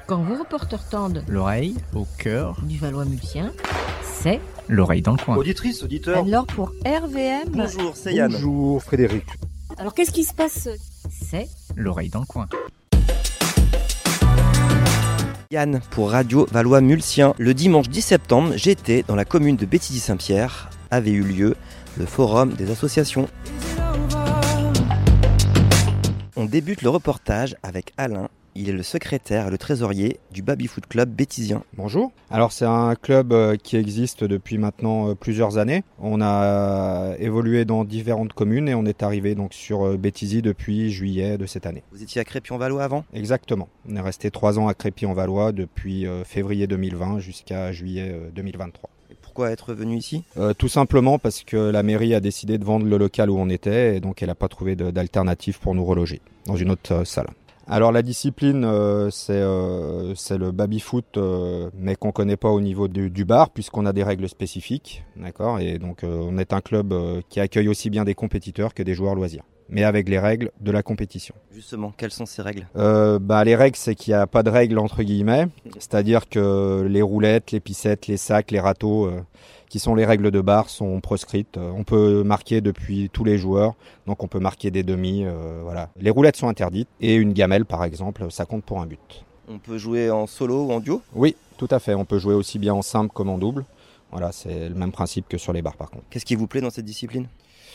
Quand vos reporters tendent l'oreille au cœur du Valois-Mulsien, c'est l'oreille dans le coin. Auditrice, auditeur. Alors pour RVM... Bonjour, c'est Yann. Bonjour Frédéric. Alors qu'est-ce qui se passe ? c'est L'oreille dans le coin. Yann pour Radio Valois-Mulsien. Le dimanche 10 septembre, j'étais dans la commune de Béthisy-Saint-Pierre. Avait eu lieu le forum des associations. On débute le reportage avec Alain. Il est le secrétaire et le trésorier du Baby-Foot Club béthysien. Bonjour. Alors c'est un club qui existe depuis maintenant plusieurs années. On a évolué dans différentes communes et on est arrivé donc sur Béthisy depuis juillet de cette année. Vous étiez à Crépy-en-Valois avant ? Exactement. On est resté 3 ans à Crépy-en-Valois depuis février 2020 jusqu'à juillet 2023. Et pourquoi être venu ici ? Tout simplement parce que la mairie a décidé de vendre le local où on était et donc elle n'a pas trouvé d'alternative pour nous reloger dans une autre salle. Alors la discipline, c'est le baby-foot, mais qu'on ne connaît pas au niveau du bar, puisqu'on a des règles spécifiques, d'accord ? Et donc on est un club qui accueille aussi bien des compétiteurs que des joueurs loisirs, mais avec les règles de la compétition. Justement, quelles sont ces règles ? Les règles, c'est qu'il n'y a pas de règles entre guillemets, c'est-à-dire que les roulettes, les pissettes, les sacs, les râteaux, qui sont les règles de bar, sont proscrites. On peut marquer depuis tous les joueurs, donc on peut marquer des demi, voilà. Les roulettes sont interdites et une gamelle par exemple, ça compte pour un but. On peut jouer en solo ou en duo ? Oui, tout à fait, on peut jouer aussi bien en simple comme en double. Voilà, c'est le même principe que sur les bars par contre. Qu'est-ce qui vous plaît dans cette discipline ?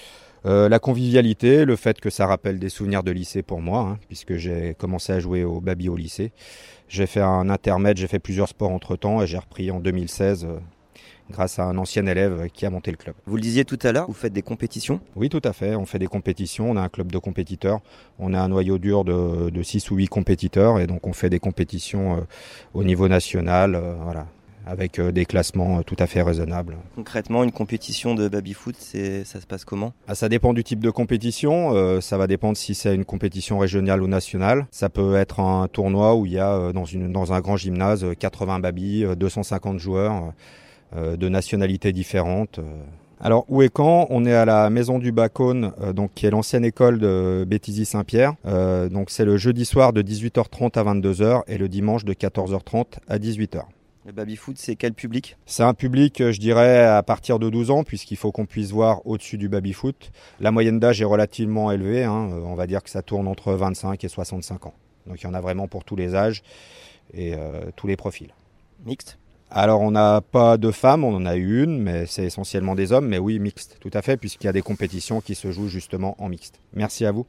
La convivialité, le fait que ça rappelle des souvenirs de lycée pour moi, puisque j'ai commencé à jouer au baby au lycée. J'ai fait un intermède, j'ai fait plusieurs sports entre-temps et j'ai repris en 2016 grâce à un ancien élève qui a monté le club. Vous le disiez tout à l'heure, vous faites des compétitions ? Oui, tout à fait, on fait des compétitions, on a un club de compétiteurs, on a un noyau dur de 6 ou 8 compétiteurs et donc on fait des compétitions au niveau national, voilà, avec des classements tout à fait raisonnables. Concrètement, une compétition de baby-foot, ça se passe comment ? Ça dépend du type de compétition, ça va dépendre si c'est une compétition régionale ou nationale. Ça peut être un tournoi où il y a dans un grand gymnase 80 babys, 250 joueurs de nationalités différentes. Alors où et quand ? On est à la Maison du Bacône, donc qui est l'ancienne école de Béthisy-Saint-Pierre. Donc c'est le jeudi soir de 18h30 à 22h et le dimanche de 14h30 à 18h. Le baby-foot, c'est quel public ? C'est un public, je dirais, à partir de 12 ans, puisqu'il faut qu'on puisse voir au-dessus du baby-foot. La moyenne d'âge est relativement élevée, on va dire que ça tourne entre 25 et 65 ans. Donc il y en a vraiment pour tous les âges et tous les profils. Mixte ? Alors on n'a pas de femmes, on en a une, mais c'est essentiellement des hommes, mais oui, mixte, tout à fait, puisqu'il y a des compétitions qui se jouent justement en mixte. Merci à vous.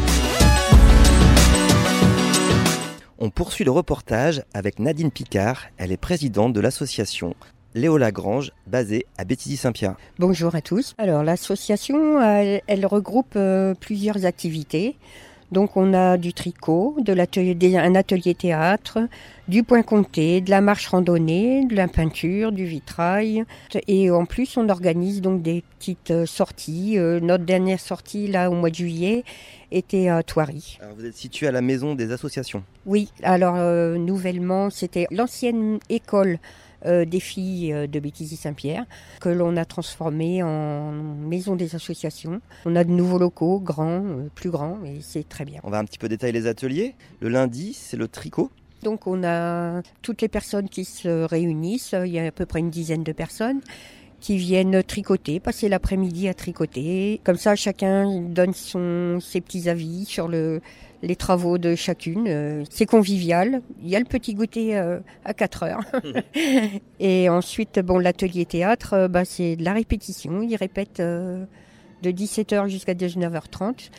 On poursuit le reportage avec Nadine Picard, elle est présidente de l'association Léo Lagrange, basée à Béthisy-Saint-Pierre. Bonjour à tous. Alors l'association, elle regroupe plusieurs activités. Donc on a du tricot, un atelier théâtre, du point comté, de la marche randonnée, de la peinture, du vitrail. Et en plus on organise donc des petites sorties. Notre dernière sortie là au mois de juillet était à Thoiry. Alors vous êtes situé à la maison des associations ? Oui, alors nouvellement c'était l'ancienne école des filles de Béthisy-Saint-Pierre que l'on a transformé en maison des associations. On a de nouveaux locaux, grands, plus grands, et c'est très bien. On va un petit peu détailler les ateliers. Le lundi, c'est le tricot. Donc on a toutes les personnes qui se réunissent, il y a à peu près une dizaine de personnes qui viennent tricoter, passer l'après-midi à tricoter. Comme ça, chacun donne ses petits avis sur les travaux de chacune. C'est convivial. Il y a le petit goûter à 4 heures. Et ensuite, l'atelier théâtre, c'est de la répétition. Ils répètent de 17h jusqu'à 19h30.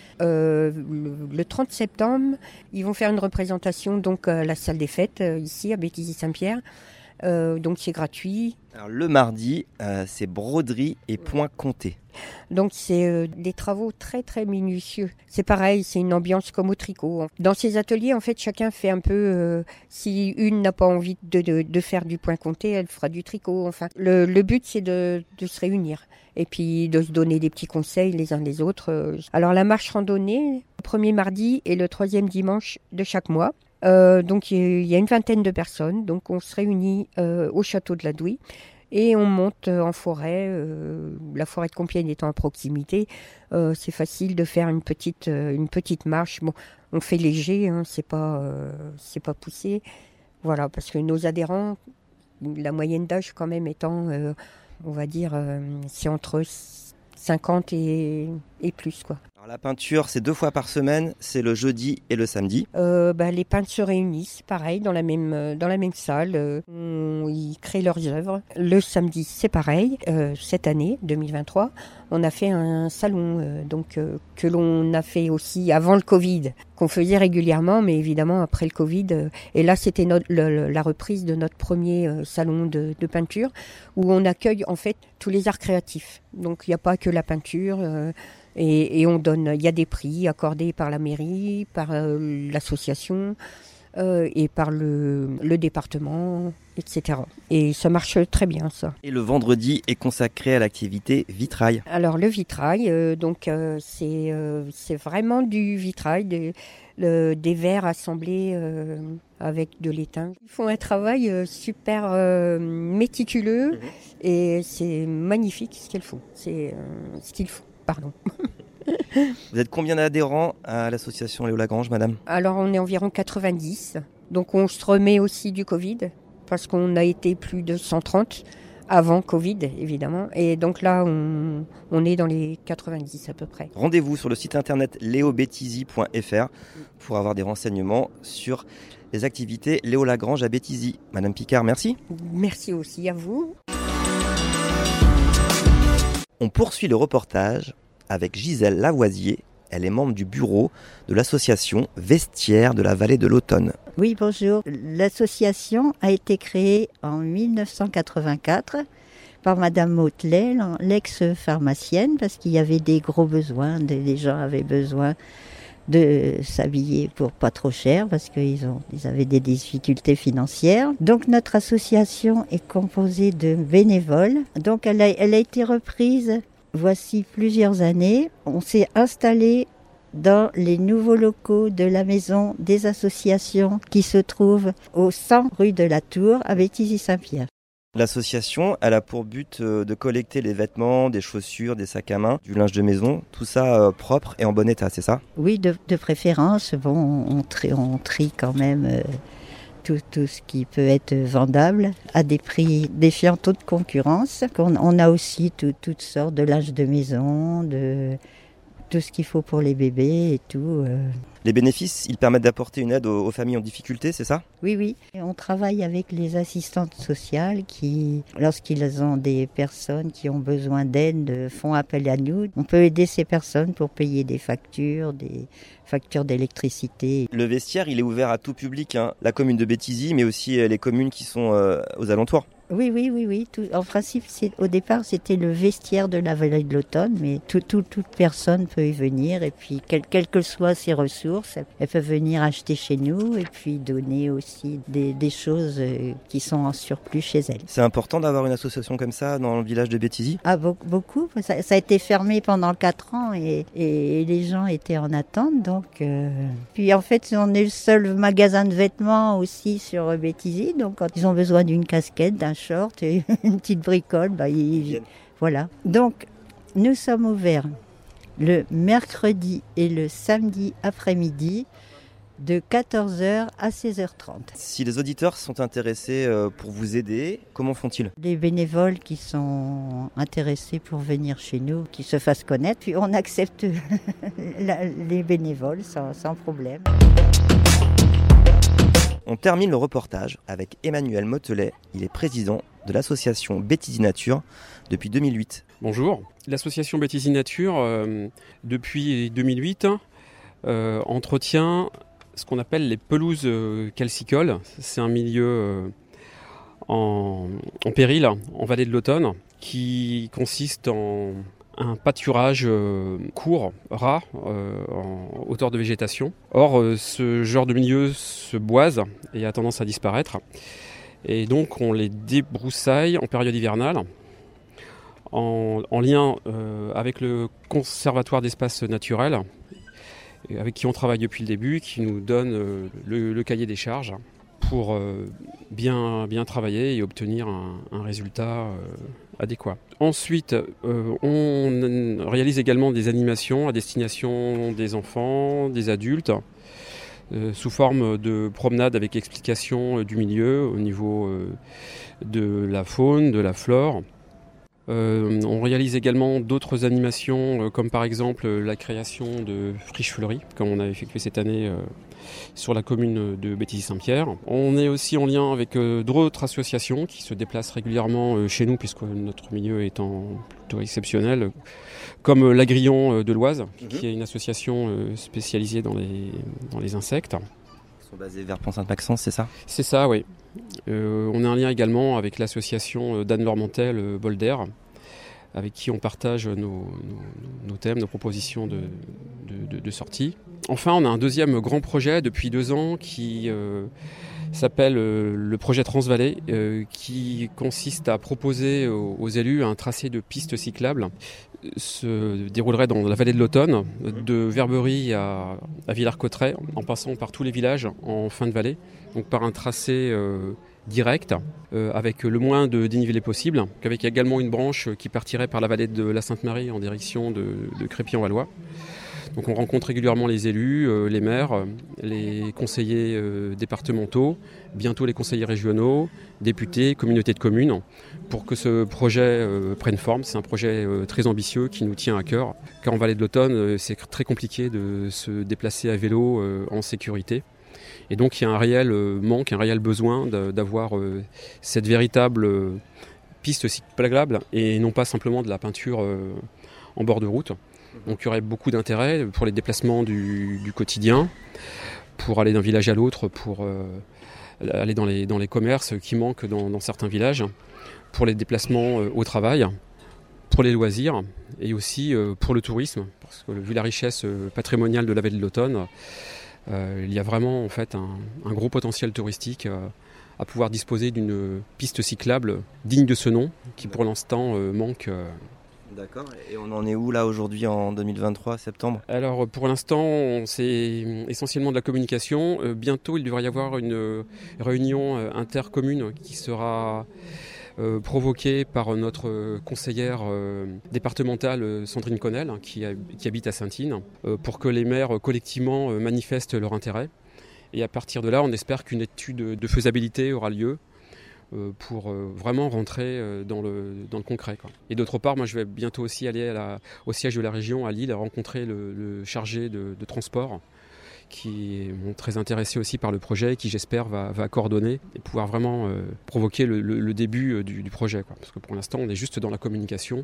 Le 30 septembre, ils vont faire une représentation donc, à la salle des fêtes, ici à Béthisy-Saint-Pierre. Donc c'est gratuit. Alors, le mardi, c'est broderie et point comté. Donc c'est des travaux très très minutieux. C'est pareil, c'est une ambiance comme au tricot. Dans ces ateliers, en fait, chacun fait un peu. Si une n'a pas envie de faire du point comté, elle fera du tricot. Enfin, le but c'est de se réunir et puis de se donner des petits conseils les uns les autres. Alors la marche randonnée, le premier mardi et le troisième dimanche de chaque mois. Donc il y a une vingtaine de personnes, donc on se réunit au château de la Douy et on monte en forêt, la forêt de Compiègne étant à proximité, c'est facile de faire une petite marche. Bon, on fait léger, c'est pas poussé, Voilà, parce que nos adhérents, la moyenne d'âge quand même étant, on va dire, c'est entre 50 et plus, quoi. Alors, la peinture, c'est 2 fois par semaine, c'est le jeudi et le samedi. Les peintres se réunissent, pareil, dans la même salle. Ils créent leurs œuvres. Le samedi, c'est pareil. Cette année, 2023, on a fait un salon que l'on a fait aussi avant le Covid, qu'on faisait régulièrement, mais évidemment après le Covid. Et là, c'était la reprise de notre premier salon de peinture, où on accueille en fait tous les arts créatifs. Donc il n'y a pas que la peinture. Et on donne, il y a des prix accordés par la mairie, par l'association et par le département, etc. Et ça marche très bien, ça. Et le vendredi est consacré à l'activité vitrail. Alors le vitrail, c'est vraiment du vitrail, des verres assemblés avec de l'étain. Ils font un travail super méticuleux et c'est magnifique ce qu'ils font. Pardon. Vous êtes combien d'adhérents à l'association Léo Lagrange, madame ? Alors, on est environ 90. Donc, on se remet aussi du Covid, parce qu'on a été plus de 130 avant Covid, évidemment. Et donc là, on est dans les 90 à peu près. Rendez-vous sur le site internet leobéthisy.fr pour avoir des renseignements sur les activités Léo Lagrange à Béthisy. Madame Picard, merci. Merci aussi à vous. On poursuit le reportage avec Gisèle Lavoisier. Elle est membre du bureau de l'association Vestiaire de la Vallée de l'Automne. Oui, bonjour. L'association a été créée en 1984 par Madame Motelet, l'ex-pharmacienne, parce qu'il y avait des gros besoins. Les gens avaient besoin de s'habiller pour pas trop cher, parce qu'ils avaient des difficultés financières. Donc notre association est composée de bénévoles. Donc elle a été reprise voici plusieurs années. On s'est installé dans les nouveaux locaux de la maison des associations qui se trouvent au 100 rue de la Tour à Béthisy-Saint-Pierre. L'association, elle a pour but de collecter les vêtements, des chaussures, des sacs à main, du linge de maison, tout ça propre et en bon état, c'est ça ? Oui, de préférence. Bon, on trie quand même tout ce qui peut être vendable à des prix défiant toute concurrence. On a aussi toutes sortes de linge de maison, de tout ce qu'il faut pour les bébés et tout. Les bénéfices, ils permettent d'apporter une aide aux familles en difficulté, c'est ça ? Oui. Et on travaille avec les assistantes sociales qui, lorsqu'ils ont des personnes qui ont besoin d'aide, font appel à nous. On peut aider ces personnes pour payer des factures d'électricité. Le vestiaire, il est ouvert à tout public, hein. La commune de Béthisy, mais aussi les communes qui sont aux alentours. Oui. En principe, au départ, c'était le vestiaire de la Vallée de l'Automne, mais toute personne peut y venir. Et puis, quelles que soient ses ressources, elle peut venir acheter chez nous et puis donner aussi des choses qui sont en surplus chez elle. C'est important d'avoir une association comme ça dans le village de Béthisy ? Ah, beaucoup. Ça a été fermé pendant 4 ans et les gens étaient en attente. Donc, Puis, en fait, on est le seul magasin de vêtements aussi sur Béthisy. Donc, quand ils ont besoin d'une casquette, d'un short et une petite bricole, voilà. Donc, nous sommes ouverts le mercredi et le samedi après-midi de 14h à 16h30. Si les auditeurs sont intéressés pour vous aider, comment font-ils ? Les bénévoles qui sont intéressés pour venir chez nous, qui se fassent connaître, puis on accepte les bénévoles sans problème. On termine le reportage avec Emmanuel Motelet. Il est président de l'association Béthisy Nature depuis 2008. Bonjour. L'association Béthisy Nature, depuis 2008, entretient ce qu'on appelle les pelouses calcicoles. C'est un milieu en péril, en vallée de l'Automne, qui consiste en un pâturage court, ras, en hauteur de végétation. Or, ce genre de milieu se boise et a tendance à disparaître. Et donc, on les débroussaille en période hivernale, en lien avec le Conservatoire d'espaces naturels, avec qui on travaille depuis le début, qui nous donne le cahier des charges pour bien travailler et obtenir un résultat adéquat. Ensuite, on réalise également des animations à destination des enfants, des adultes, sous forme de promenade avec explication du milieu au niveau de la faune, de la flore. On réalise également d'autres animations comme par exemple la création de friches fleuries comme on a effectué cette année sur la commune de Béthisy-Saint-Pierre. On est aussi en lien avec d'autres associations qui se déplacent régulièrement chez nous puisque notre milieu étant plutôt exceptionnel, comme l'Agrillon de l'Oise qui est une association spécialisée dans les insectes. Ils sont basés vers Pont-Sainte-Maxence, c'est ça ? C'est ça, oui. On a un lien également avec l'association d'Anne-Laure Mantel, Bolder, avec qui on partage nos thèmes, nos propositions de sortie. Enfin, on a un deuxième grand projet depuis 2 ans qui s'appelle le projet Transvallée, qui consiste à proposer aux élus un tracé de pistes cyclables se déroulerait dans la vallée de l'Automne, de Verberie à Villars-Cotterêts, en passant par tous les villages en fin de vallée, donc par un tracé direct, avec le moins de dénivelé possible, avec également une branche qui partirait par la vallée de la Sainte-Marie en direction de Crépy-en-Valois. Donc on rencontre régulièrement les élus, les maires, les conseillers départementaux, bientôt les conseillers régionaux, députés, communautés de communes, pour que ce projet prenne forme. C'est un projet très ambitieux qui nous tient à cœur, car en vallée de l'Automne, c'est très compliqué de se déplacer à vélo en sécurité. Et donc il y a un réel manque, un réel besoin d'avoir cette véritable piste cyclable et non pas simplement de la peinture en bord de route. Donc il y aurait beaucoup d'intérêt pour les déplacements du quotidien, pour aller d'un village à l'autre, pour aller dans les commerces qui manquent dans certains villages, pour les déplacements au travail, pour les loisirs et aussi pour le tourisme. Parce que vu la richesse patrimoniale de la vallée de l'Automne, il y a vraiment en fait un gros potentiel touristique à pouvoir disposer d'une piste cyclable digne de ce nom qui pour l'instant manque. D'accord, et on en est où là aujourd'hui en 2023, septembre ? Alors pour l'instant c'est essentiellement de la communication. Bientôt il devrait y avoir une réunion intercommune qui sera provoquée par notre conseillère départementale Sandrine Connel qui habite à Saint-Ine pour que les maires collectivement manifestent leur intérêt. Et à partir de là on espère qu'une étude de faisabilité aura lieu pour vraiment rentrer dans le concret, quoi. Et d'autre part, moi je vais bientôt aussi aller au siège de la région à Lille, rencontrer le chargé de transport qui est très intéressé aussi par le projet et qui j'espère va coordonner et pouvoir vraiment provoquer le début du projet, quoi. Parce que pour l'instant on est juste dans la communication,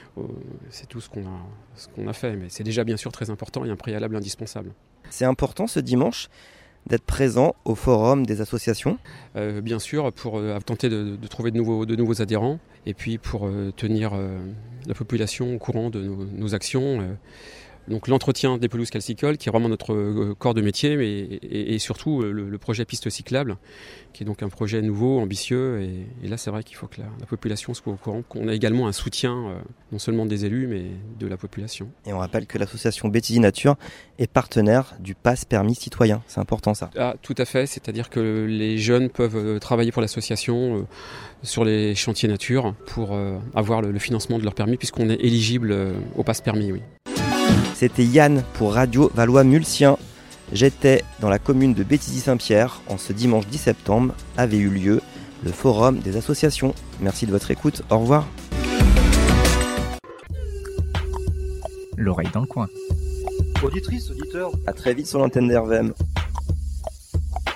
c'est tout ce qu'on a fait, mais c'est déjà bien sûr très important et un préalable indispensable. C'est important ce dimanche d'être présent au forum des associations ? Bien sûr, pour tenter de trouver de nouveaux adhérents et puis pour tenir la population au courant de nos actions. Donc l'entretien des pelouses calcicoles qui est vraiment notre corps de métier et surtout le projet piste cyclable qui est donc un projet nouveau, ambitieux et là c'est vrai qu'il faut que la population soit au courant, qu'on a également un soutien non seulement des élus mais de la population. Et on rappelle que l'association Béthisy Nature est partenaire du Pass Permis Citoyen, c'est important ça. Ah, tout à fait, c'est-à-dire que les jeunes peuvent travailler pour l'association sur les chantiers nature pour avoir le financement de leur permis puisqu'on est éligible au Pass Permis, oui. C'était Yann pour Radio Valois-Mulsien. J'étais dans la commune de Béthisy-Saint-Pierre. En ce dimanche 10 septembre avait eu lieu le forum des associations. Merci de votre écoute. Au revoir. L'oreille dans le coin. Auditrice, auditeur. À très vite sur l'antenne d'RVM.